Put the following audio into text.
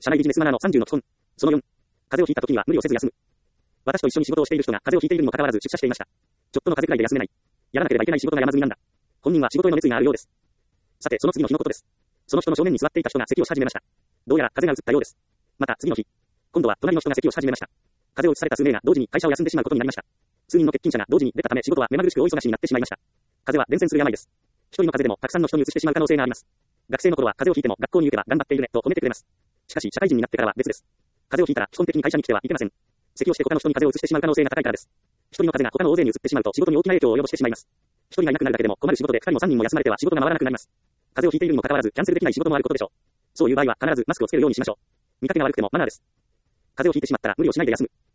社内ビジネスマナーの30の基本。その4。風邪をひいた時には無理をせず休む。私と一緒に仕事をしている人が風邪をひいているにもかかわらず出社していました。ちょっとの風邪くらいで休めない。やらなければいけない仕事が山積みなんだ。本人は仕事への熱意があるようです。さて、その次の日のことです。その人の正面に座っていた人が咳をし始めました。どうやら風邪が移ったようです。また次の日。今度は隣の人が咳をし始めました。風邪を移された数名が同時に会社を休んでしまうことになりました。数人の欠勤者が同時に出たため仕事は目まぐるしく大忙しになってしまいました。風邪は伝染する病です。一人の風邪でもたくさんの人に移してしまう可能性があります。学生の頃は風邪をひいても学校に行けば頑張っているねと褒めてくれます。しかし社会人になってからは別です。風邪をひいたら基本的に会社に来てはいけません。咳をして他の人に風邪を移してしまう可能性が高いからです。一人の風邪が他の大勢に移ってしまうと仕事に大きな影響を及ぼしてしまいます。一人がいなくなるだけでも困る仕事で二人も三人も休まれては仕事が回らなくなります。風邪をひいているにもかかわらずキャンセルできない仕事もあることでしょう。そういう場合は必ずマスクをつけるようにしましょう。見かけが悪くてもマナーです。風邪をひいてしまったら無理をしないで休む。